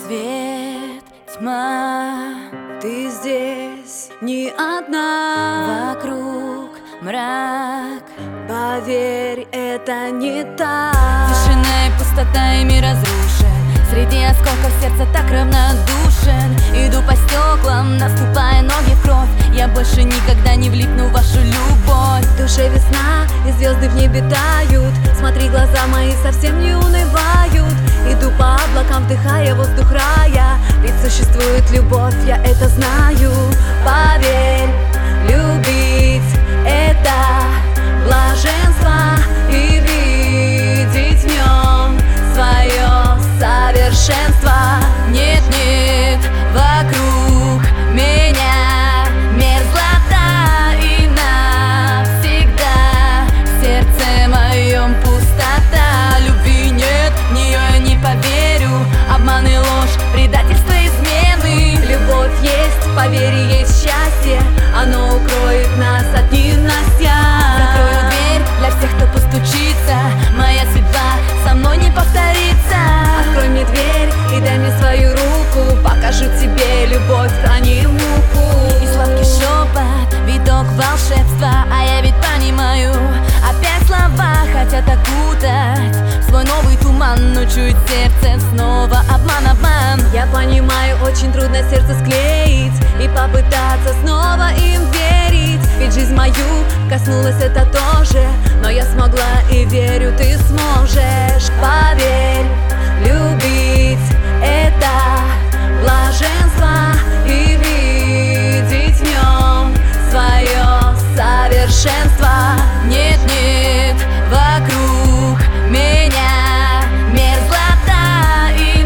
Свет, тьма, ты здесь не одна. Вокруг мрак, поверь, это не так. Тишина и пустота, и мир разрушен. Среди осколков сердца так равнодушен. Иду по стеклам, наступая ноги в кровь. Я больше никогда не влипну в вашу любовь. В душе весна, и звезды в небе тают. Смотри, глаза мои совсем не унывают. Иду по облакам, вдыхая воздух рая. Ведь существует любовь, я это знаю. Поверь, любить — это блаженство, и видеть в нем свое совершенство. Нет, нет, вокруг меня мерзлота, и навсегда в сердце моем пустота. Любви нет, в нее я не поверю. Обман и ложь, предательство, измены. Любовь есть, поверь, есть счастье. Оно укроет нас от ненастья. Закрою дверь для всех, кто постучится. Моя судьба со мной не повторится. Открой мне дверь и дай мне свою руку. Покажу тебе любовь, храни муку. И сладкий шепот, виток волшебства. А я ведь понимаю, опять слова хотят окутать свой новый туман, но чует сердце снова обман, обман. Я понимаю, очень трудно сердце склеить и попытаться снова им верить. Ведь жизнь мою коснулась это тоже, но я смогла и верю, ты сможешь. Поверь, любить — это блаженство, и видеть в нем свое совершенство. Нет, нет, вокруг меня мерзлота, и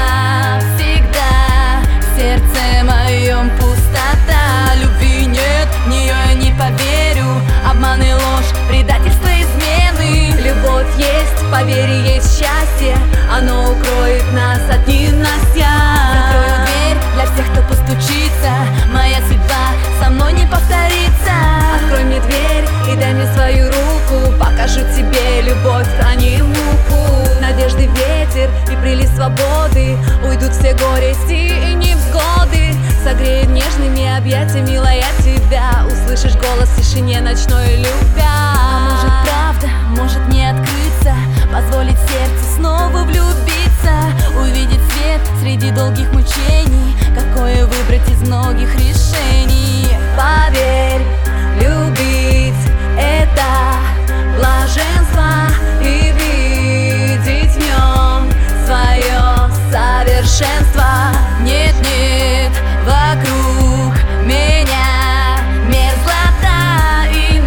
навсегда в сердце моем пустота. Любви нет, в нее я не поверю. Обман и ложь, предательство, измены. Любовь есть, поверь, есть счастье. Оно укроет нас от ненастья. Закрою дверь для всех, кто постучится. Моя судьба со мной не повторится. Открой мне дверь и дай мне свою руку. Покажу тебе любовь, храни муку. Надежды ветер и прилив свободы. Уйдут все горести и невзгоды. Согреет нежными объятиями, милая, тебя. Услышишь голос в тишине ночной, любя. А может, правда, может не открыться, позволить сердцу снова влюбиться, увидеть свет среди долгих мучений. Какое выбрать из многих решений? Поверь, любить — это блаженство, и видеть в нем свое совершенство. Нет, нет, вокруг меня мерзлота, и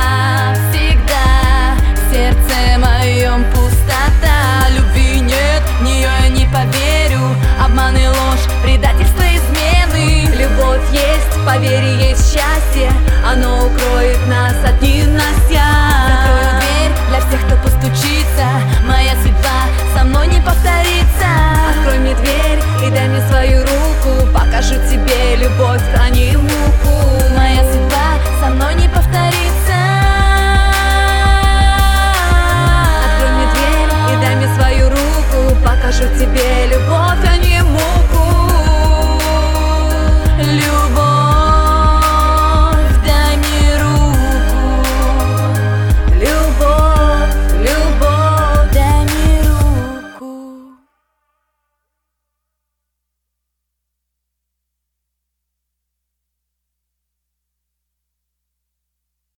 навсегда в сердце моем пустота. Любви нет, в нее я не поверю. Обман и ложь, предательство, измены. Любовь есть, поверь, есть счастье. Оно укроет нас от ненастья. Закрою дверь для всех, кто постучится. Моя судьба со мной не повторится. Открой мне дверь и дай мне свою руку. Покажу тебе любовь, храни